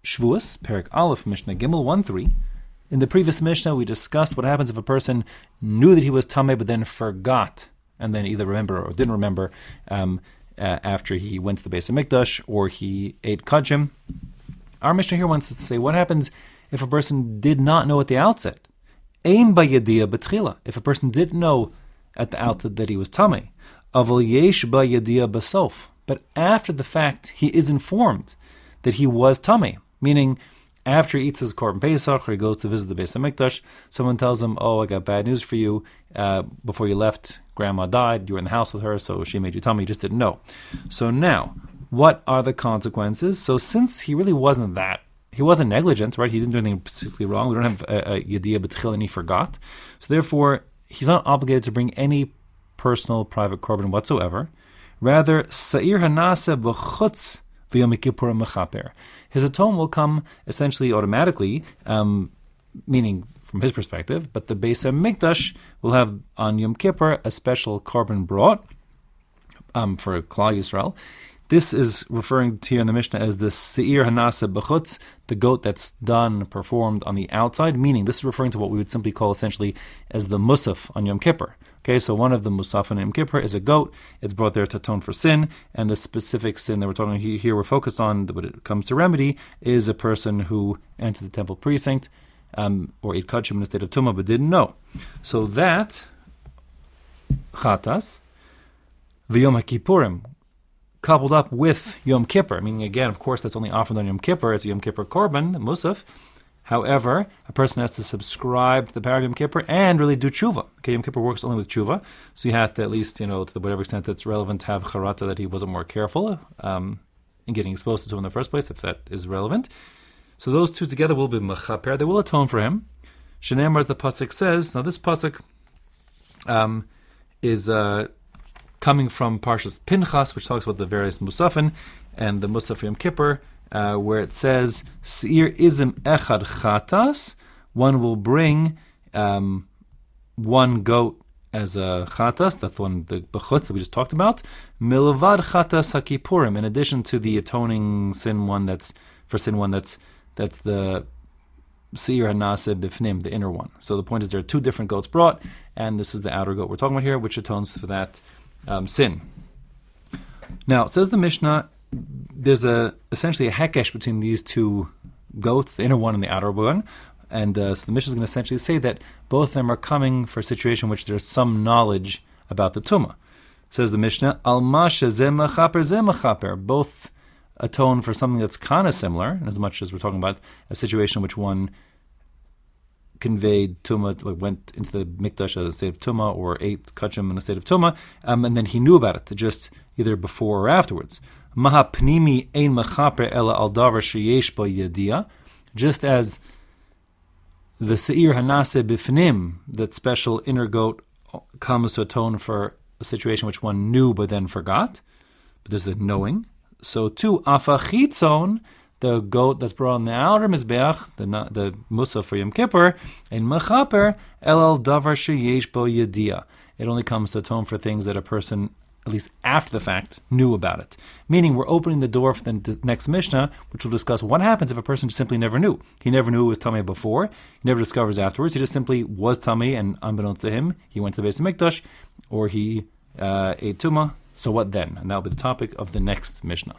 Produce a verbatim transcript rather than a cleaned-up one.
Shvuos, Perek Aleph, Mishnah Gimel one three. In the previous Mishnah, we discussed what happens if a person knew that he was tamei but then forgot, and then either remember or didn't remember um, uh, after he went to the Beis HaMikdash or he ate kachim. Our Mishnah here wants us to say, what happens if a person did not know at the outset? Ein b'yadiya b'tchila. If a person didn't know at the outset that he was tamei, aval yesh b'yadiya b'sof. But after the fact, he is informed that he was tamei, meaning after he eats his korban pesach or he goes to visit the Beis HaMikdash, someone tells him, "Oh, I got bad news for you. Uh, before you left, Grandma died. You were in the house with her, so she made you tamei. You just didn't know." So now, what are the consequences? So since he really wasn't that, he wasn't negligent, right? He didn't do anything particularly wrong. We don't have a, a yadiyah b'tchil and he forgot. So therefore, he's not obligated to bring any personal, private korban whatsoever. Rather, sa'ir hanase b'chutz v'yom kippurim mechaper. His atonement will come essentially automatically, um, meaning from his perspective, but the Beis HaMikdash will have on Yom Kippur a special korban brought um, for Klal Yisrael. This is referring to here in the Mishnah as the Seir Hanase B'chutz, the goat that's done, performed on the outside, meaning this is referring to what we would simply call essentially as the Musaf on Yom Kippur. Okay, so one of the Musaf on Yom Kippur is a goat. It's brought there to atone for sin, and the specific sin that we're talking here, here we're focused on, when it comes to remedy, is a person who entered the temple precinct um, or ate kachim in a state of tumah but didn't know. So that chatas v'yom HaKippurim, coupled up with Yom Kippur, meaning again, of course, that's only offered on Yom Kippur as a Yom Kippur korban, musaf. However, a person has to subscribe to the power of Yom Kippur and really do tshuva. Okay, Yom Kippur works only with tshuva, so you have to at least, you know, to whatever extent that's relevant, to have charata that he wasn't more careful um, in getting exposed to it in the first place, if that is relevant. So those two together will be mechaper. They will atone for him. Shenemar, as the pasuk says. Now this pasuk um, is. Uh, coming from Parshas Pinchas, which talks about the various Musafin, and the Musaf Yom Kippur, uh, where it says, Seir izim echad chatas, one will bring um, one goat as a chatas, that's the one, the bechutz that we just talked about, milavad chatas hakipurim, in addition to the atoning sin one that's, for sin one that's, that's the Seir hanase bifnim, the inner one. So the point is there are two different goats brought, and this is the outer goat we're talking about here, which atones for that Um, sin. Now, it says the Mishnah, there's a essentially a hekesh between these two goats, the inner one and the outer one, and uh, so the Mishnah is going to essentially say that both of them are coming for a situation in which there's some knowledge about the tumah. Says the Mishnah, Al masha zeh mechaper zeh mechaper, both atone for something that's kind of similar, and as much as we're talking about a situation in which one conveyed tumah, went into the mikdash as a state of tumah, or ate kachim in a state of tumah, um, and then he knew about it, just either before or afterwards. Maha pnimi ein mechaper ela al davar sheyesh ba yadiya, just as the seir hanase bifnim, that special inner goat, comes to atone for a situation which one knew but then forgot, but this is a knowing. So too, afachitzon, the goat that's brought on the outer mizbeach, the the musaf for Yom Kippur, and mechaper el al davar sheyesh bo yadiya. It only comes to atone for things that a person, at least after the fact, knew about it. Meaning, we're opening the door for the next Mishnah, which will discuss what happens if a person simply never knew. He never knew it was tamei before. He never discovers afterwards. He just simply was tamei, and unbeknownst to him, he went to the Beis HaMikdash, or he uh, ate tumah. So what then? And that will be the topic of the next Mishnah.